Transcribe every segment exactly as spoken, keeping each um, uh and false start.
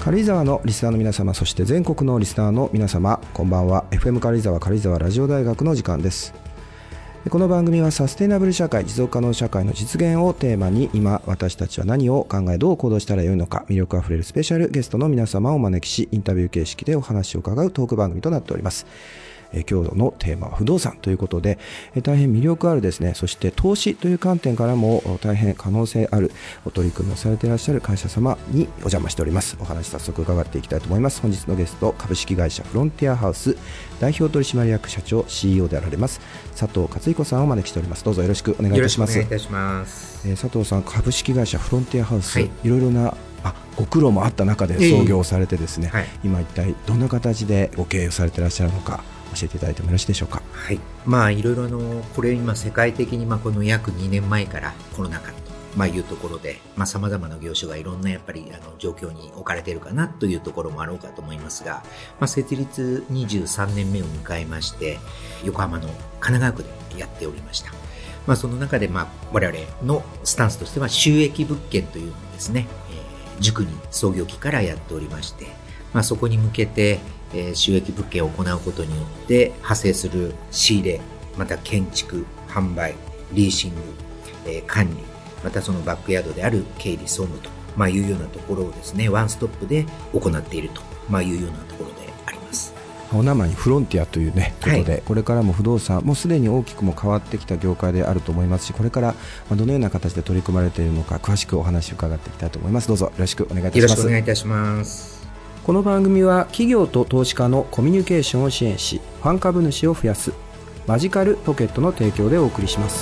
軽井沢のリスナーの皆様、そして全国のリスナーの皆様、こんばんは。 エフエム 軽井沢軽井沢ラジオ大学の時間です。この番組はサステイナブル社会、持続可能社会の実現をテーマに、今私たちは何を考え、どう行動したらよいのか、魅力あふれるスペシャルゲストの皆様をお招きし、インタビュー形式でお話を伺うトーク番組となっております。え今日のテーマは不動産ということで、え大変魅力あるですね、そして投資という観点からも大変可能性あるお取り組みをされていらっしゃる会社様にお邪魔しております。お話早速伺っていきたいと思います。本日のゲスト、株式会社フロンティアハウス代表取締役社長 シーイーオー であられます佐藤勝彦さんをお招きしております。どうぞよろしくお願いいたします。 よろしくお願いいたします。 えー、佐藤さん、株式会社フロンティアハウス、はい、いろいろなあご苦労もあった中で創業されてですね、えーはい、今一体どんな形でご経営されていらっしゃるのか教えていただいてもよろしいでしょうか。 はい、まあいろいろのこれ今世界的にまあこの約にねんまえからコロナ禍とまあいうところでまあ様々な業種がいろんなやっぱりあの状況に置かれているかなというところもあろうかと思いますが、まあ設立にじゅうさんねんめを迎えまして横浜の神奈川区でやっておりました。まあその中でまあ我々のスタンスとしては収益物件というのをですね、えー、塾に創業期からやっておりまして、まあそこに向けて収益物件を行うことによって派生する仕入れ、また建築、販売、リーシング、えー、管理、またそのバックヤードである経理総務と、まあ、いうようなところをですね、ワンストップで行っていると、まあ、いうようなところであります。 お名前にフロンティアというね、ことで、はい、これからも不動産、もうすでに大きくも変わってきた業界であると思いますし、これからどのような形で取り組まれているのか、詳しくお話を伺っていきたいと思います。どうぞよろしくお願いいたします。 よろしくお願いいたします。 この番組は企業と投資家のコミュニケーションを支援し、ファン株主を増やすマジカルポケットの提供でお送りします。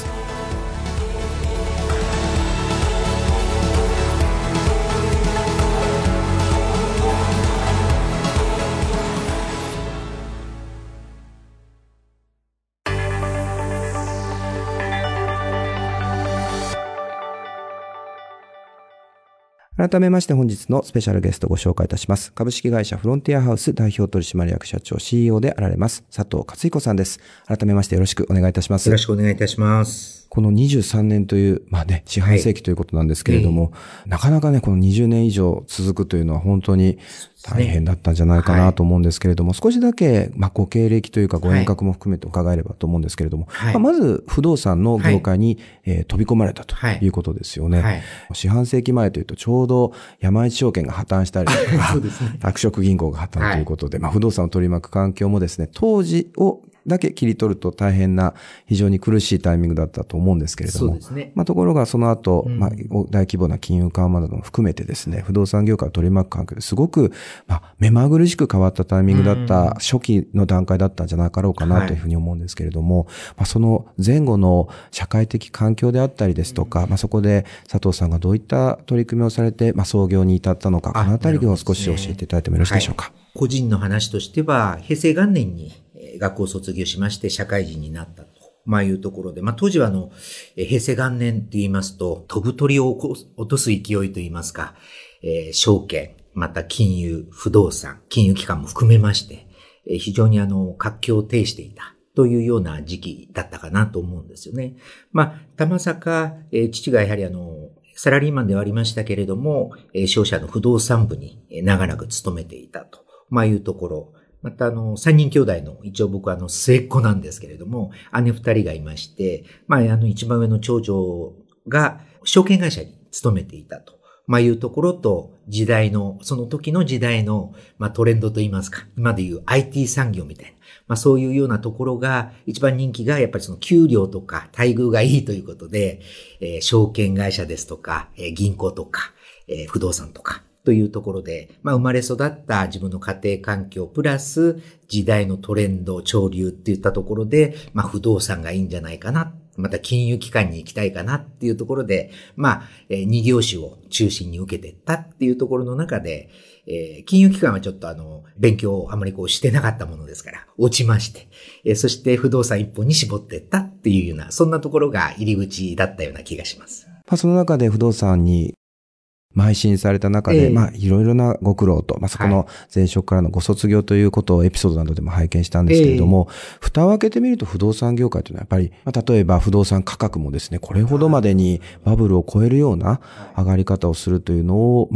改めまして本日のスペシャルゲストをご紹介いたします。株式会社フロンティアハウス代表取締役社長 シーイーオー であられます佐藤勝彦さんです。改めましてよろしくお願いいたします。 よろしくお願いいたします。 このにじゅうさんねんという、まあね、四半世紀ということなんですけれども、はいえー、なかなかね、このにじゅうねん以上続くというのは本当に大変だったんじゃないかなと思うんですけれども、はい、少しだけ、まあ、ご経歴というかご遠隔も含めて伺えればと思うんですけれども、はいまあ、まず不動産の業界に、はいえー、飛び込まれたということですよね。はい、四半世紀前というとちょうど山一証券が破綻したりとか、そうですね、拓殖銀行が破綻ということで、はいまあ、不動産を取り巻く環境もですね、当時をだけ切り取ると大変な非常に苦しいタイミングだったと思うんですけれども、そうですね。まあところがその後、うんまあ、大規模な金融緩和なども含めてですね、不動産業界を取り巻く環境ですごく、まあ、目まぐるしく変わったタイミングだった初期の段階だったんじゃなかろうかなというふうに思うんですけれども、はいまあ、その前後の社会的環境であったりですとか、まあ、そこで佐藤さんがどういった取り組みをされて、まあ、創業に至ったのか、このあたりを少し教えていただいてもよろしいでしょうか。はい、 個人の話としては、平成元年に学校を卒業しまして社会人になったと、まあいうところで、まあ当時はあの、平成元年と言いますと、飛ぶ鳥を落とす勢いと言いますか、えー、証券、また金融、不動産、金融機関も含めまして、えー、非常にあの、活況を呈していたというような時期だったかなと思うんですよね。まあ、たまさか、えー、父がやはりあの、サラリーマンではありましたけれども、えー、商社の不動産部に長らく勤めていたと、まあいうところ、またあの、三人兄弟の、一応僕はあの、末っ子なんですけれども、姉二人がいまして、まああの、一番上の長女が証券会社に勤めていたと、まあいうところと、時代の、その時の時代の、まあトレンドといいますか、今でいう アイティー 産業みたいな、まあそういうようなところが、一番人気がやっぱりその給料とか待遇がいいということで、えー、証券会社ですとか、えー、銀行とか、えー、不動産とか、というところで、まあ生まれ育った自分の家庭環境プラス時代のトレンド、潮流っていったところで、まあ不動産がいいんじゃないかな。また金融機関に行きたいかなっていうところで、まあ、えー、二業種を中心に受けていったっていうところの中で、えー、金融機関はちょっとあの、勉強をあまりこうしてなかったものですから、落ちまして、えー、そして不動産一本に絞っていったっていうような、そんなところが入り口だったような気がします。 まあ、その中で不動産に邁進された中で、えー、まあ、いろいろなご苦労と、まあ、そこの前職からのご卒業ということをエピソードなどでも拝見したんですけれども、えー、蓋を開けてみると不動産業界というのはやっぱり、まあ、例えば不動産価格もですね、これほどまでにバブルを超えるような上がり方をするというのを、まあ、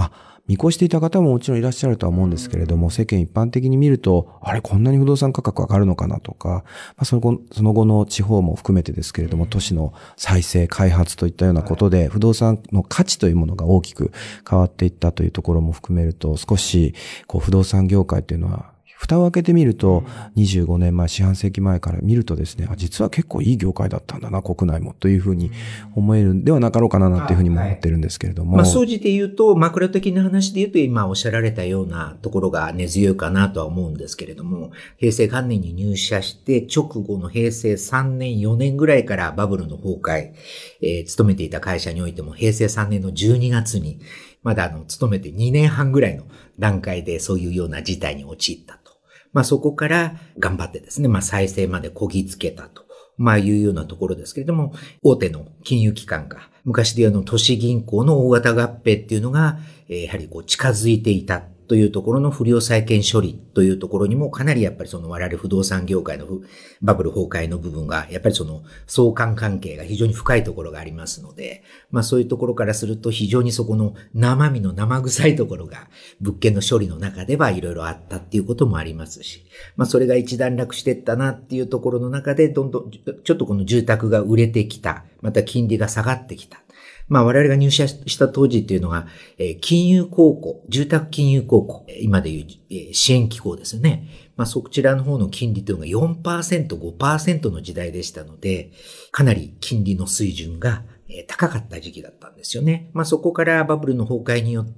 見越していた方ももちろんいらっしゃるとは思うんですけれども、世間一般的に見ると、あれこんなに不動産価格上がるのかなとか、まあ、その後、その後の地方も含めてですけれども、都市の再生、開発といったようなことで、不動産の価値というものが大きく変わっていったというところも含めると、少し、こう、不動産業界というのは、蓋を開けてみると、にじゅうごねんまえ、四半世紀前から見るとですね、あ、実は結構いい業界だったんだな、国内も、というふうに思えるんではなかろうかな、なんていうふうにも思ってるんですけれども。 まあ、総じて言うと、マクロ的な話で言うと、今おっしゃられたようなところが根強いかなとは思うんですけれども、平成元年に入社して、直後の平成さんねん、よねんぐらいからバブルの崩壊、えー、勤めていた会社においても、平成さんねんのじゅうにがつに、まだあの、勤めてにねんはんぐらいの段階でそういうような事態に陥ったと。まあそこから頑張ってですね、まあ再生までこぎつけたと、まあいうようなところですけれども、大手の金融機関が、昔であの都市銀行の大型合併っていうのが、やはりこう近づいていたというところの不良債権処理というところにもかなりやっぱりその我々不動産業界のバブル崩壊の部分が、やっぱりその相関関係が非常に深いところがありますので、まあそういうところからすると非常にそこの生身の生臭いところが物件の処理の中ではいろいろあったっていうこともありますし、まあそれが一段落していったなっていうところの中でどんどんちょっとこの住宅が売れてきた、また金利が下がってきた。まあ我々が入社した当時っていうのが、えー、金融公庫、住宅金融公庫、今でいう、えー、支援機構ですよね。まあそちらの方の金利というのが よんパーセント、ごパーセント の時代でしたので、かなり金利の水準が高かった時期だったんですよね。まあそこからバブルの崩壊によって、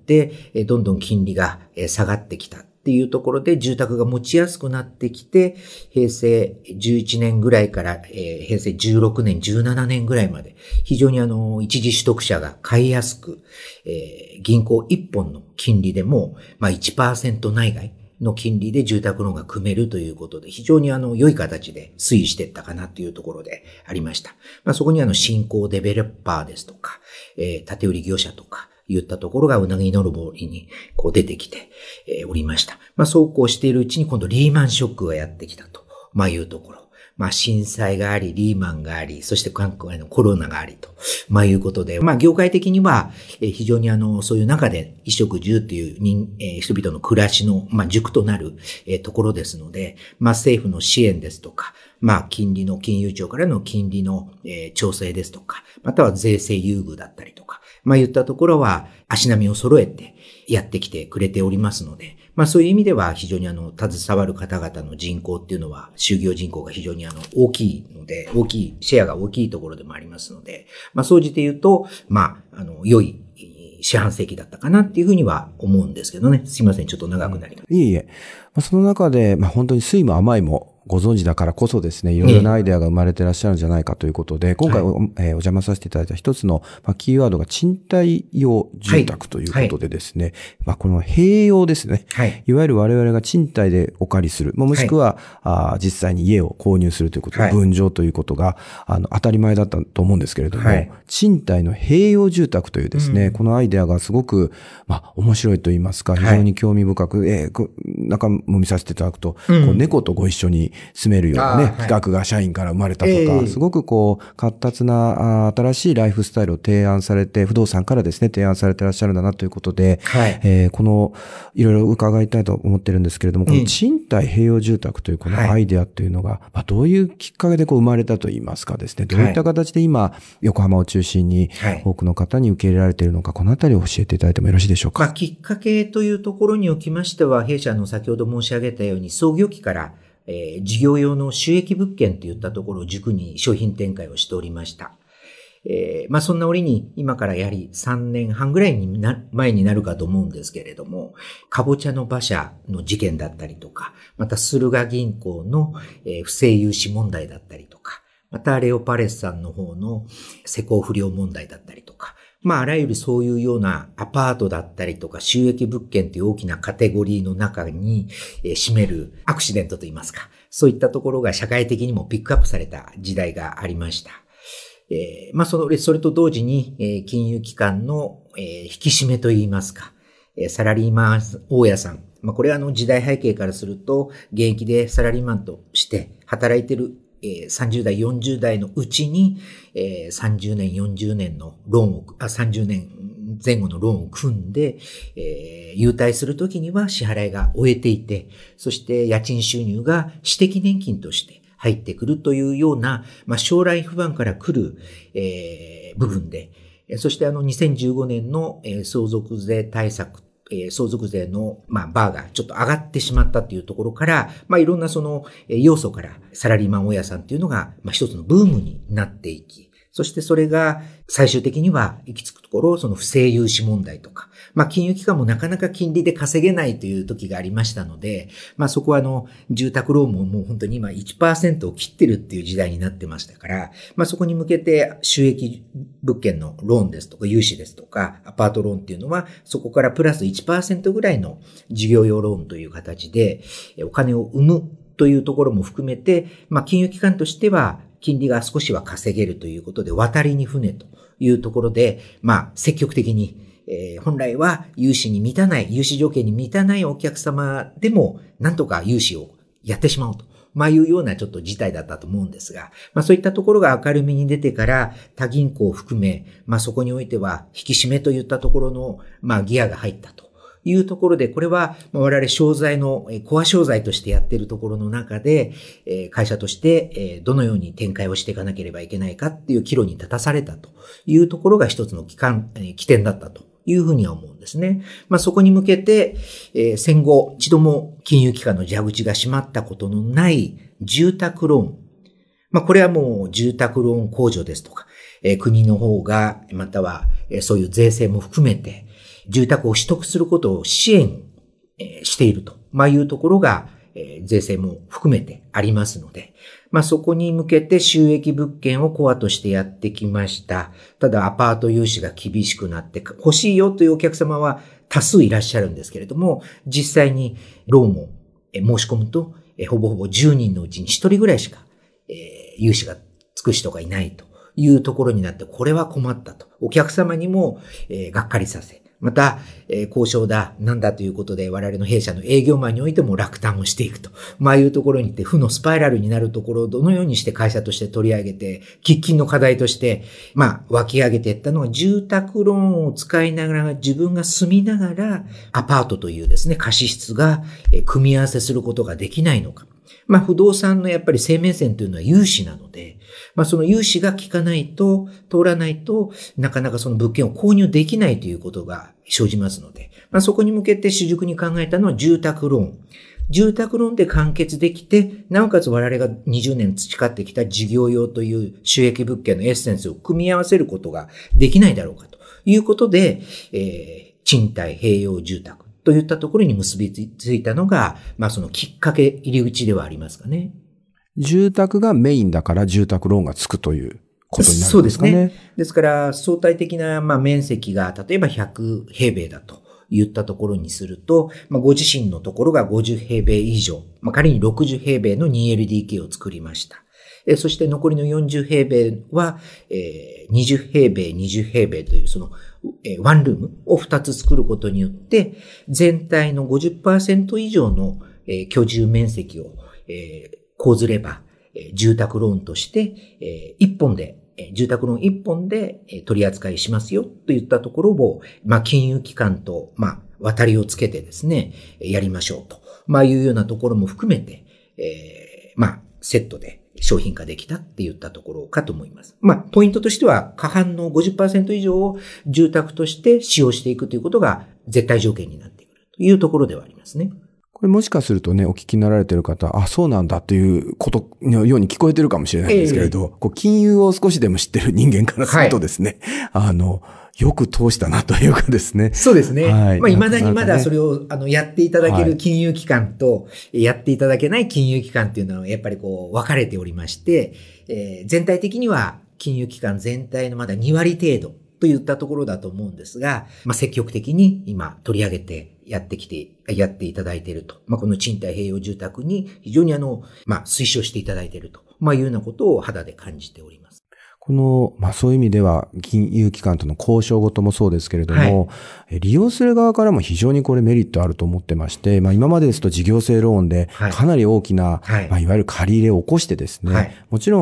どんどん金利が下がってきた。っていうところで住宅が持ちやすくなってきて、平成じゅういちねんぐらいから、えー、平成じゅうろくねん、じゅうななねんぐらいまで、非常にあの、一時取得者が買いやすく、えー、銀行一本の金利でも、まあ いちパーセント 内外の金利で住宅ローンが組めるということで、非常にあの、良い形で推移していったかなというところでありました。まあそこにあの、新興デベロッパーですとか、えー、建売業者とか、言ったところがうなぎのろぼりにこう出てきて、えー、おりました。まあそうこうしているうちに今度リーマンショックがやってきたと、まあいうところ。まあ震災があり、リーマンがあり、そして韓国へのコロナがありと、まあいうことで、まあ業界的には、えー、非常にあの、そういう中で衣食住という人、えー、人々の暮らしの、まあ軸となる、えー、ところですので、まあ政府の支援ですとか、まあ金利の金融庁からの金利の、えー、調整ですとか、または税制優遇だったりとか、まあ言ったところは足並みを揃えてやってきてくれておりますので、まあそういう意味では非常にあの、携わる方々の人口っていうのは、就業人口が非常にあの、大きいので、大きい、シェアが大きいところでもありますので、まあ総じて言うと、まあ、あの、良い四半世紀だったかなっていうふうには思うんですけどね。すいません、ちょっと長くなりました。 いえいえ。まあ、その中で、まあ本当に酸いも甘いも、ご存知だからこそですね、いろいろなアイデアが生まれていらっしゃるんじゃないかということで、今回 お,、はいえー、お邪魔させていただいた一つの、まあ、キーワードが賃貸用住宅ということでですね、はいはい、まあ、この併用ですね、はい、いわゆる我々が賃貸でお借りする、もしくは、はい、あ実際に家を購入するということで、はい、分譲ということがあの当たり前だったと思うんですけれども、はい、賃貸の併用住宅というですね、うん、このアイデアがすごく、まあ、面白いと言いますか、非常に興味深く、はい、えー、中も見させていただくと、うん、こう猫とご一緒に住めるようなね、企画が社員から生まれたとか、えー、すごくこう、活発な新しいライフスタイルを提案されて、不動産からですね、提案されていらっしゃるんだなということで、はい、えー、この、いろいろ伺いたいと思ってるんですけれども、この賃貸併用住宅というこのアイデアというのが、はい、まあ、どういうきっかけでこう生まれたといいますかですね、どういった形で今、横浜を中心に多くの方に受け入れられているのか、このあたりを教えていただいてもよろしいでしょうか。 まあ、きっかけというところにおきましては、弊社の先ほど申し上げたように、創業期から、えー、事業用の収益物件といったところを軸に商品展開をしておりました。えー、まあそんな折に今からやはりさんねんはんぐらいにな前になるかと思うんですけれども、かぼちゃの馬車の事件だったりとか、また駿河銀行の、えー、不正融資問題だったりとか、またレオパレスさんの方の施工不良問題だったりとか、まああらゆるそういうようなアパートだったりとか収益物件という大きなカテゴリーの中に、えー、占めるアクシデントといいますか、そういったところが社会的にもピックアップされた時代がありました。えー、まあその、それと同時に、えー、金融機関の、えー、引き締めといいますか、えー、サラリーマン大家さん、まあこれはあの時代背景からすると現役でサラリーマンとして働いているえー、さんじゅう代、よんじゅう代のうちに、えー、さんじゅうねん、よんじゅうねんのローンを、あ、さんじゅうねん前後のローンを組んで、えー、優待するときには支払いが終えていて、そして家賃収入が私的年金として入ってくるというような、まあ、将来不安から来る、えー、部分で、そしてあのにせんじゅうごねんの、えー、相続税対策、えー、相続税の、まあ、バーがちょっと上がってしまったというところから、まあ、いろんなその、えー、要素からサラリーマン大家さんというのが、まあ、一つのブームになっていき、そしてそれが最終的には行き着くところ、その不正融資問題とか、まあ金融機関もなかなか金利で稼げないという時がありましたので、まあそこはあの住宅ローンももう本当に今 いちパーセント を切ってるっていう時代になってましたから、まあそこに向けて収益物件のローンですとか融資ですとかアパートローンっていうのはそこからプラス いちパーセント ぐらいの事業用ローンという形でお金を生むというところも含めて、まあ金融機関としては金利が少しは稼げるということで、渡りに船というところで、まあ、積極的に、えー、本来は融資に満たない、融資条件に満たないお客様でも、なんとか融資をやってしまおうと。まあ、いうようなちょっと事態だったと思うんですが、まあ、そういったところが明るみに出てから、他銀行を含め、まあ、そこにおいては、引き締めといったところの、まあ、ギアが入ったと。いうところで、これは我々商材のコア商材としてやっているところの中で、会社としてどのように展開をしていかなければいけないかっていう岐路に立たされたというところが一つの起関、起点だったというふうには思うんですね。まあそこに向けて、戦後一度も金融機関の蛇口が閉まったことのない住宅ローン。まあこれはもう住宅ローン控除ですとか、国の方がまたはそういう税制も含めて、住宅を取得することを支援していると、まあ、いうところが税制も含めてありますので、まあ、そこに向けて収益物件をコアとしてやってきました。ただアパート融資が厳しくなって欲しいよというお客様は多数いらっしゃるんですけれども、実際にローンを申し込むとほぼほぼじゅうにんのうちにひとりぐらいしか融資がつく人がいないというところになって、これは困ったと。お客様にもがっかりさせ、また、えー、交渉だ、なんだということで、我々の弊社の営業マンにおいても落胆をしていくと。まあいうところに行って、負のスパイラルになるところをどのようにして会社として取り上げて、喫緊の課題として、まあ湧き上げていったのが、住宅ローンを使いながら、自分が住みながら、アパートというですね、貸室が、えー、組み合わせすることができないのか。まあ不動産のやっぱり生命線というのは融資なので、まあその融資が効かないと、通らないと、なかなかその物件を購入できないということが生じますので、まあそこに向けて主軸に考えたのは住宅ローン。住宅ローンで完結できて、なおかつ我々がにじゅうねん培ってきた事業用という収益物件のエッセンスを組み合わせることができないだろうかということで、えー、賃貸併用住宅といったところに結びついたのが、まあそのきっかけ入り口ではありますかね。 住宅がメインだから住宅ローンがつくということになるんですかね。 そうですね。ですから相対的なまあ面積が例えばひゃくへいべいだと言ったところにすると、まあ、ご自身のところがごじゅうへいべい以上、まあ、仮にろくじゅうへいべいの にエルディーケー を作りました。えそして残りのよんじゅうへいべいは、えー、にじゅうへいべい、にじゅうへいべいというその、えー、ワンルームをふたつ作ることによって、全体の ごじゅっパーセント 以上の、えー、居住面積を、えー、講ずれば、えー、住宅ローンとして、えー、いっぽんで、住宅ローン一本で取り扱いしますよといったところを、まあ、金融機関と、まあ、渡りをつけてですね、やりましょうと、まあ、いうようなところも含めて、えー、まあ、セットで商品化できたっていったところかと思います。まあ、ポイントとしては、過半の ごじゅっパーセント 以上を住宅として使用していくということが絶対条件になってくるというところではありますね。 これもしかするとね、お聞きになられている方、あ、そうなんだということのように聞こえてるかもしれないんですけれど、えー、こう金融を少しでも知ってる人間からするとですね、はい、あの、よく通したなというかですね。 そうですね。はい。まあ、未だにまだそれを、あの、やっていただける金融機関と、はい、やっていただけない金融機関っていうのは、やっぱりこう、分かれておりまして、えー、全体的には、金融機関全体のまだにわり程度といったところだと思うんですが、まあ、積極的に今取り上げてやってきて、やっていただいていると。まあ、この賃貸併用住宅に非常にあの、まあ、推奨していただいていると。まあ、いうようなことを肌で感じております。 この、まあそういう意味では、金融機関との交渉ごともそうですけれども、はい、利用する側からも非常にこれメリットあると思ってまして、まあ今までですと事業性ローンでかなり大きな、はい、まあいわゆる借り入れを起こしてですね、はい、もちろん、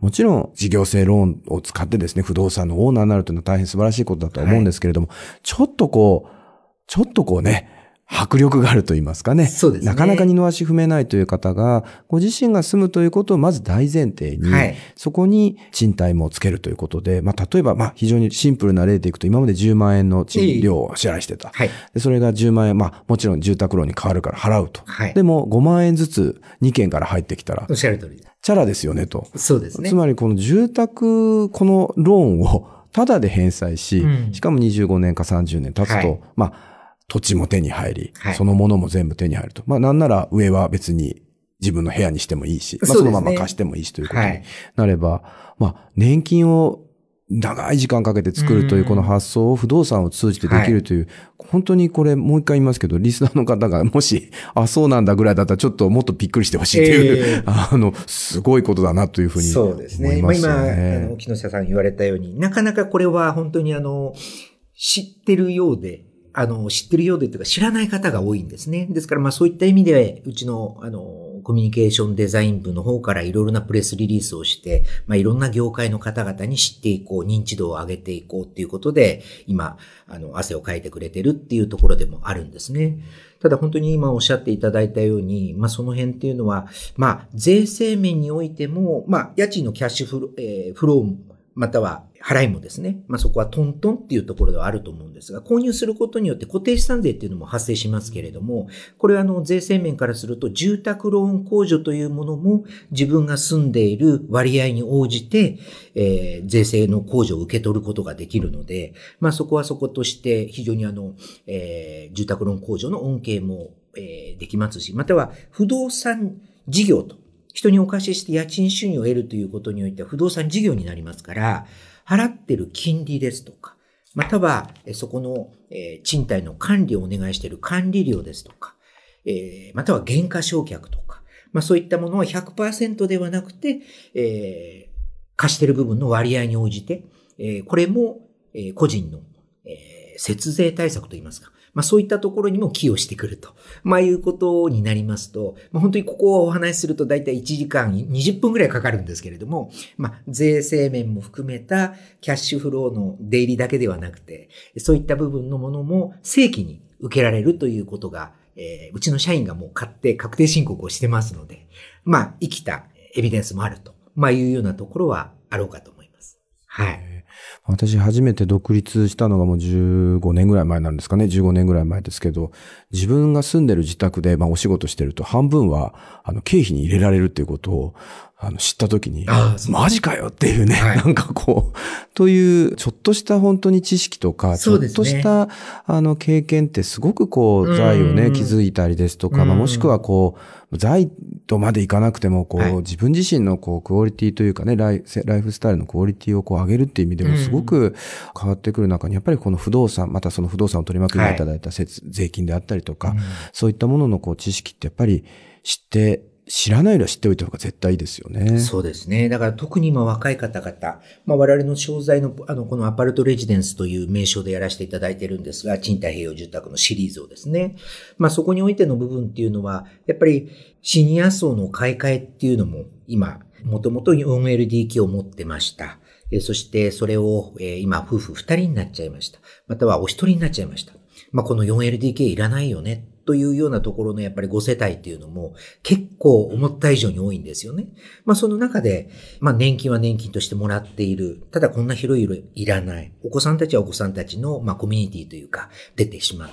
もちろん事業性ローンを使ってですね、不動産のオーナーになるというのは大変素晴らしいことだとは思うんですけれども、はい、ちょっとこう、ちょっとこうね、迫力があると言いますかね。 そうですね。 なかなか二の足踏めないという方が、ご自身が住むということをまず大前提に、はい、そこに賃貸もつけるということで、まあ、例えば、まあ、非常にシンプルな例でいくと、今までじゅうまんえんの賃料を支払いしてた。はい、でそれがじゅうまんえん、まあ、もちろん住宅ローンに変わるから払うと。はい、でも、ごまんえんずつにけんから入ってきたら、 おっしゃる通りです。 チャラですよねと。 そうですね。 つまり、この住宅、このローンをタダで返済し、うん、しかもにじゅうごねんかさんじゅうねん経つと、はい、まあ、土地も手に入り、はい、そのものも全部手に入ると。まあなんなら上は別に自分の部屋にしてもいいし、まあそのまま貸してもいいしということになれば、はい、まあ年金を長い時間かけて作るというこの発想を不動産を通じてできるという、はい、本当にこれもう一回言いますけど、リスナーの方がもし、あ、そうなんだぐらいだったらちょっともっとびっくりしてほしいという、えー、あの、すごいことだなというふうに思いますよね。そうですね。まあ今、あの、木下さん言われたように、なかなかこれは本当にあの、知ってるようで、あの、知ってるようでというか知らない方が多いんですね。ですからまあそういった意味で、うちの、あの、コミュニケーションデザイン部の方からいろいろなプレスリリースをして、まあいろんな業界の方々に知っていこう、認知度を上げていこうっていうことで、今、あの、汗をかいてくれてるっていうところでもあるんですね。ただ本当に今おっしゃっていただいたように、まあその辺っていうのは、まあ税制面においても、まあ家賃のキャッシュフロー、えー、フローまたは払いもですね、まあそこはトントンっていうところではあると思うんですが、購入することによって固定資産税っていうのも発生しますけれども、これはあの税制面からすると住宅ローン控除というものも自分が住んでいる割合に応じて、えー、税制の控除を受け取ることができるので、まあそこはそことして非常にあの、えー、住宅ローン控除の恩恵も、えー、できますし、または不動産事業と人にお貸しして家賃収入を得るということにおいては不動産事業になりますから、払ってる金利ですとか、またはそこの賃貸の管理をお願いしている管理料ですとか、または減価償却とか、まあそういったものは ひゃくパーセント ではなくて、えー、貸している部分の割合に応じて、これも個人の節税対策といいますか、まあそういったところにも寄与してくると。まあいうことになりますと、まあ本当にここをお話しするとだいたいいちじかんにじゅっぷんぐらいかかるんですけれども、まあ税制面も含めたキャッシュフローの出入りだけではなくて、そういった部分のものも正規に受けられるということが、えー、うちの社員がもう買って確定申告をしてますので、まあ生きたエビデンスもあると、まあいうようなところはあろうかと思います。はい。 私初めて独立したのがもうじゅうごねんぐらい前なんですかね。じゅうごねんぐらい前ですけど、自分が住んでる自宅でまあお仕事してると半分はあの経費に入れられるっていうことをあの知ったときに、マジかよっていうね、はい、なんかこう、というちょっとした本当に知識とか、ちょっとしたあの経験ってすごくこう財をね、築いたりですとか、まあもしくはこう、財とまでいかなくても、こう、はい、自分自身のこう、クオリティというかね、ライ、ライフスタイルのクオリティをこう上げるっていう意味でもすごく変わってくる中に、やっぱりこの不動産、またその不動産を取り巻くにいただいた、はい、税金であったりとか、うん、そういったもののこう、知識ってやっぱり知って、知らないよりは知っておいた方が絶対いいですよね。 そうですね。だから特に今若い方々、まあ我々の商材のあのこのアパルトレジデンスという名称でやらせていただいているんですが、賃貸併用住宅のシリーズをですね。まあそこにおいての部分っていうのは、やっぱりシニア層の買い替えっていうのも今、もともと よんエルディーケー を持ってました。そしてそれを今夫婦ふたりになっちゃいました。またはお一人になっちゃいました。まあこの よんエルディーケー いらないよね。というようなところのやっぱりご世帯っていうのも結構思った以上に多いんですよね。まあその中で、まあ年金は年金としてもらっている。ただこんな広い色いらない。お子さんたちはお子さんたちのまあコミュニティというか出てしまって、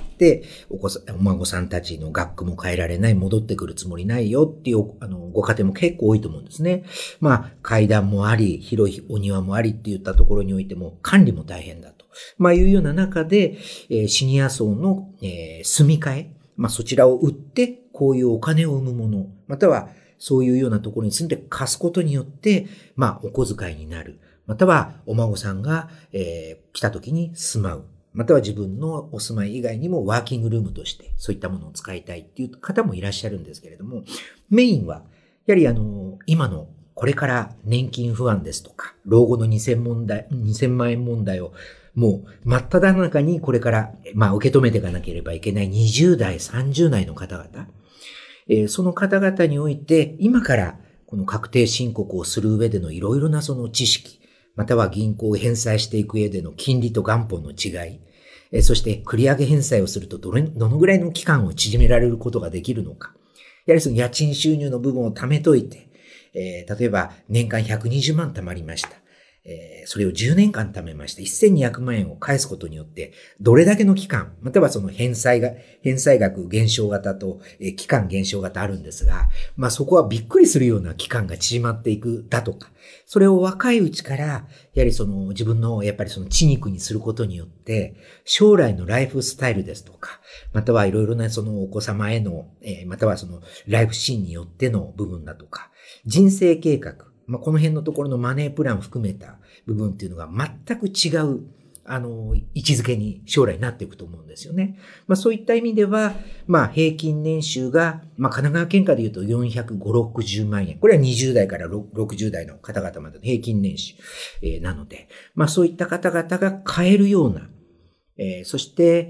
お子さん、お孫さんたちの学区も変えられない、戻ってくるつもりないよっていうあのご家庭も結構多いと思うんですね。まあ階段もあり、広いお庭もありっていったところにおいても管理も大変だと。まあいうような中で、えー、シニア層の、えー、住み替え、まあそちらを売って、こういうお金を生むもの、またはそういうようなところに住んで貸すことによって、まあお小遣いになる。またはお孫さんが、えー、来た時に住まう。または自分のお住まい以外にもワーキングルームとしてそういったものを使いたいっていう方もいらっしゃるんですけれども、メインは、やはりあの、今のこれから年金不安ですとか、老後のにせん問題、にせんまん円問題をもう真っ只中にこれから、まあ受け止めていかなければいけないにじゅう代、さんじゅう代の方々、えー、その方々において今からこの確定申告をする上でのいろいろなその知識、または銀行を返済していく上での金利と元本の違い、えそして繰り上げ返済をするとどれ、どのぐらいの期間を縮められることができるのか。やはりその家賃収入の部分を貯めといて、えー、例えば年間ひゃくにじゅうまん貯まりました。えー、それをじゅうねんかん貯めましてせんにひゃくまんえんを返すことによって、どれだけの期間、またはその返済が、返済額減少型と、えー、期間減少型あるんですが、まあそこはびっくりするような期間が縮まっていくだとか、それを若いうちから、やはりその自分のやっぱりその血肉にすることによって、将来のライフスタイルですとか、またはいろいろなそのお子様への、えー、またはそのライフシーンによっての部分だとか、人生計画、まあ、この辺のところのマネープランを含めた部分っていうのが全く違う、あの、位置づけに将来なっていくと思うんですよね。まあ、そういった意味では、まあ、平均年収が、まあ、神奈川県下で言うとよんひゃくごじゅう、ろくじゅうまんえん。これはにじゅう代からろくじゅう代の方々までの平均年収、えー、なので、まあ、そういった方々が買えるような、えー、そして、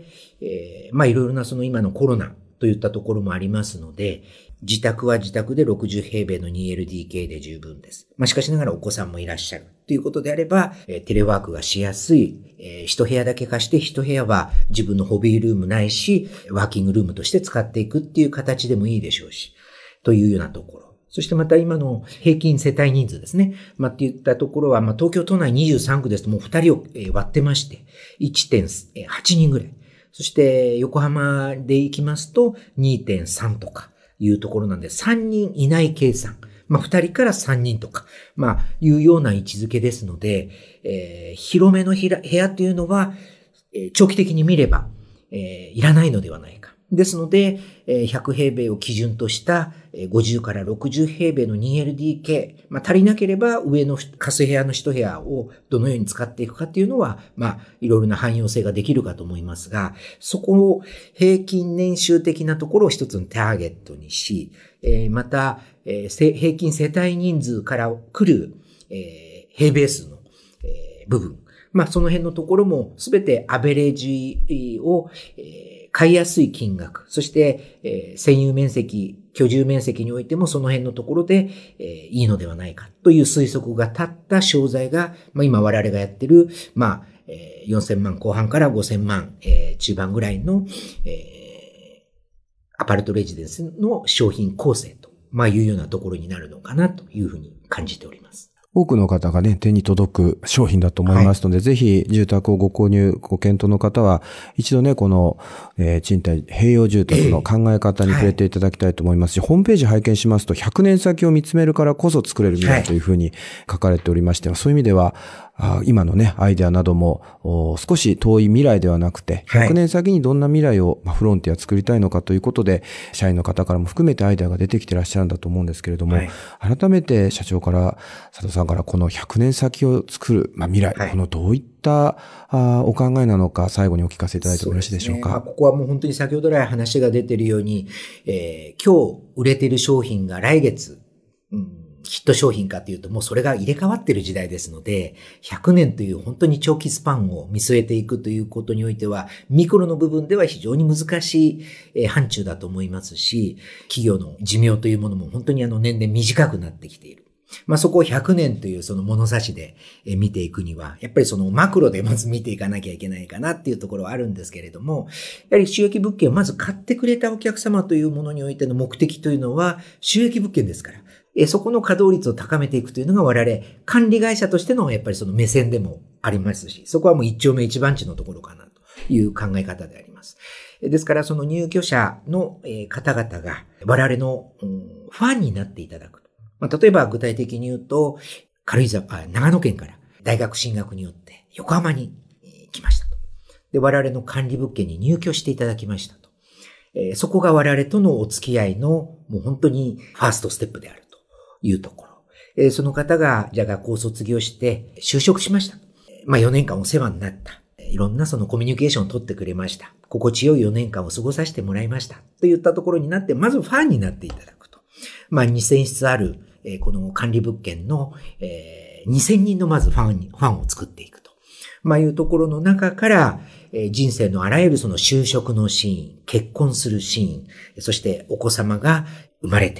えー、まあ、いろいろなその今のコロナといったところもありますので、自宅は自宅でろくじゅうへいべいの ツーエルディーケー で十分です。まあ、しかしながらお子さんもいらっしゃるということであれば、えー、テレワークがしやすい、えー、一部屋だけ貸して一部屋は自分のホビールームないし、ワーキングルームとして使っていくっていう形でもいいでしょうし、というようなところ。そしてまた今の平均世帯人数ですね。まあ、っていったところは、まあ、東京都内にじゅうさんくですともうふたりを割ってまして、いってんはちにんぐらい。そして横浜で行きますと にてんさん とかいうところなんで、さんにんいない計算。まあ、ふたりからさんにんとか、まあ、いうような位置づけですので、えー、広めの部屋っていうのは、えー、長期的に見れば、えー、いらないのではないか。ですので、ひゃくへいべいを基準としたごじゅうからろくじゅうへいべいの ツーエルディーケー、まあ、足りなければ上の貸す部屋の一部屋をどのように使っていくかっていうのは、まあ、いろいろな汎用性ができるかと思いますが、そこを平均年収的なところを一つのターゲットにし、また、平均世帯人数から来る平米数の部分、まあ、その辺のところもすべてアベレージを、買いやすい金額、そして、えー、占有面積、居住面積においてもその辺のところで、えー、いいのではないかという推測が立った商材が、まあ、今我々がやってる、まあ、えー、よんせんまんこう半からごせんまん、えー、中盤ぐらいの、えー、アパルトレジデンスの商品構成と、まあ、いうようなところになるのかなというふうに感じております。 多くの方がね、手に届く商品だと思いますので、はい、ぜひ住宅をご購入、ご検討の方は、一度ね、この、えー、賃貸、併用住宅の考え方に触れていただきたいと思いますし、えーはい、ホームページ拝見しますと、ひゃくねん先を見つめるからこそ作れる未来というふうに書かれておりまして、はい、そういう意味では、今のね、アイデアなども少し遠い未来ではなくて、ひゃくねん先にどんな未来をフロンティア作りたいのかということで、社員の方からも含めてアイデアが出てきていらっしゃるんだと思うんですけれども、はい、改めて社長から、佐藤さんからこのひゃくねん先を作る、まあ、未来、はい、このどういったあお考えなのか、最後にお聞かせいただいてもよろしいでしょうか。 そうですね。まあ、ここはもう本当に先ほど来話が出ているように、えー、今日売れている商品が来月、うんヒット商品かというともうそれが入れ替わっている時代ですので、ひゃくねんという本当に長期スパンを見据えていくということにおいては、ミクロの部分では非常に難しい範疇だと思いますし、企業の寿命というものも本当にあの年々短くなってきている。まあそこをひゃくねんというその物差しで見ていくには、やっぱりそのマクロでまず見ていかなきゃいけないかなっていうところはあるんですけれども、やはり収益物件をまず買ってくれたお客様というものにおいての目的というのは収益物件ですから。そこの稼働率を高めていくというのが我々管理会社としてのやっぱりその目線でもありますし、そこはもう一丁目一番地のところかなという考え方であります。ですからその入居者の方々が我々のファンになっていただくと。まあ、例えば具体的に言うと、軽井沢、長野県から大学進学によって横浜に来ましたと。で、我々の管理物件に入居していただきましたと。そこが我々とのお付き合いのもう本当にファーストステップである。いうところ。えー、その方が、じゃあ学校を卒業して就職しました。まあよねんかんお世話になった。いろんなそのコミュニケーションを取ってくれました。心地よいよねんかんを過ごさせてもらいました。といったところになって、まずファンになっていただくと。まあにせんしつある、えー、この管理物件の、えー、にせんにんのまずファンに、ファンを作っていくと。まあいうところの中から、えー、人生のあらゆるその就職のシーン、結婚するシーン、そしてお子様が生まれて、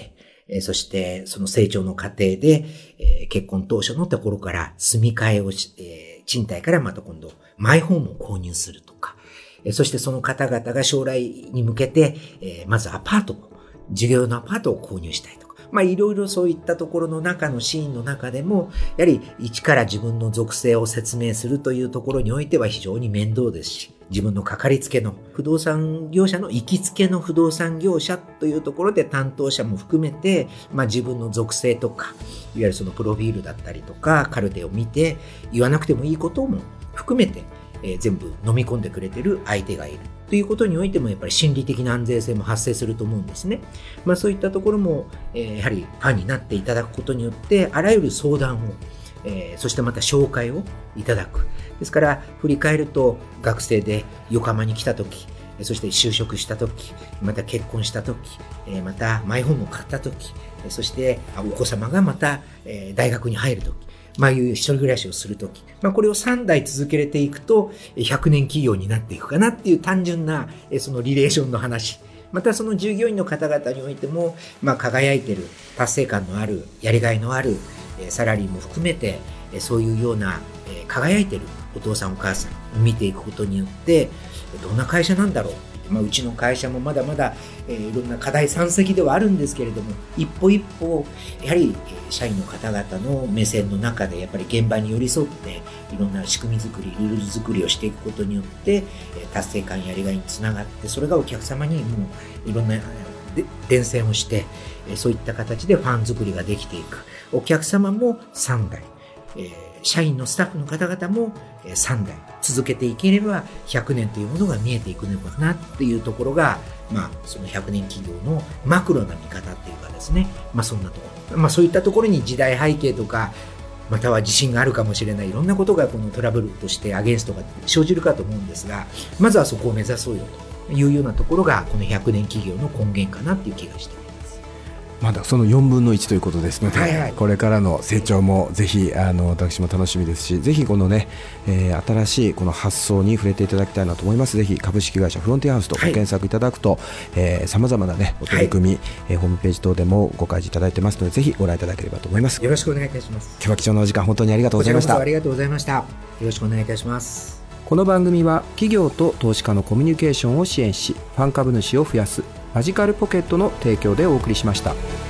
えー、そしてその成長の過程で、えー、結婚当初のところから住み替えをし、えー、賃貸からまた今度マイホームを購入するとか、えー、そしてその方々が将来に向けて、えー、まずアパートを、事業用のアパートを購入したいとか、まあいろいろそういったところの中のシーンの中でも、やはり一から自分の属性を説明するというところにおいては非常に面倒ですし、自分のかかりつけの不動産業者の行きつけの不動産業者というところで担当者も含めて、まあ自分の属性とか、いわゆるそのプロフィールだったりとか、カルテを見て言わなくてもいいことも含めて、えー、全部飲み込んでくれてる相手がいるということにおいてもやっぱり心理的な安全性も発生すると思うんですね。まあそういったところも、えー、やはりファンになっていただくことによってあらゆる相談を、えー、そしてまた紹介をいただく。ですから振り返ると学生で横浜に来た時、そして就職した時、また結婚した時、またマイホームを買った時、そしてお子様がまた大学に入る時、まあいう一人暮らしをするとき、まあこれをさんだい続けていくとひゃくねん企業になっていくかなっていう単純なそのリレーションの話。またその従業員の方々においても、まあ輝いてる、達成感のある、やりがいのあるサラリーも含めて、そういうような輝いてるお父さんお母さんを見ていくことによって、どんな会社なんだろう。まあ、うちの会社もまだまだ、えー、いろんな課題山積ではあるんですけれども、一歩一歩、やはり、えー、社員の方々の目線の中で、やっぱり現場に寄り添って、いろんな仕組み作り、ルール作りをしていくことによって、えー、達成感やりがいにつながって、それがお客様にもういろんな伝染をして、えー、そういった形でファン作りができていく。お客様もさんだい、えー、社員のスタッフの方々もさんだい続けていければひゃくねんというものが見えていくのかなっていうところが、まあ、そのひゃくねん企業のマクロな見方っていうかですね、まあそんなところ。まあそういったところに時代背景とか、または自信があるかもしれないいろんなことがこのトラブルとしてアゲンストが生じるかと思うんですが、まずはそこを目指そうよというようなところがこのひゃくねん企業の根源かなっていう気がしています。 まだそのよんぶんのいちということですので、 はいはい、 これからの成長もぜひあの私も楽しみですし、ぜひこのね、えー、新しいこの発想に触れていただきたいなと思います。ぜひ株式会社フロンティアハウスとご検索いただくと、さまざまなねお取り組み、はい、えー、ホームページ等でもご開示いただいてますので、ぜひご覧いただければと思います。 よろしくお願いいたします。 今日は貴重なお時間本当にありがとうございました。 ありがとうございました。よろしくお願いいたします。 この番組は企業と投資家のコミュニケーションを支援し、ファン株主を増やすマジカルポケットの提供でお送りしました。